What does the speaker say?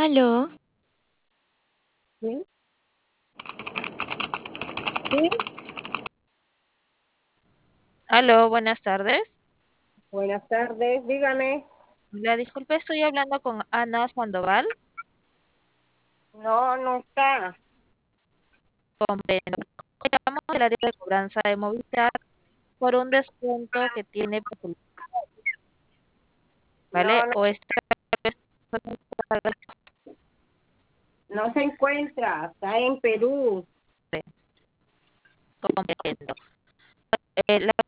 Aló, Sí, sí, aló, buenas tardes. buenas tardes, dígame. La disculpe, estoy hablando con Ana Sandoval. No, no está. Comprendo. Llamamos del área de cobranza de Movistar por un descuento que tiene, ¿vale? No, no, O está no se encuentra. Está en Perú. comprendo. La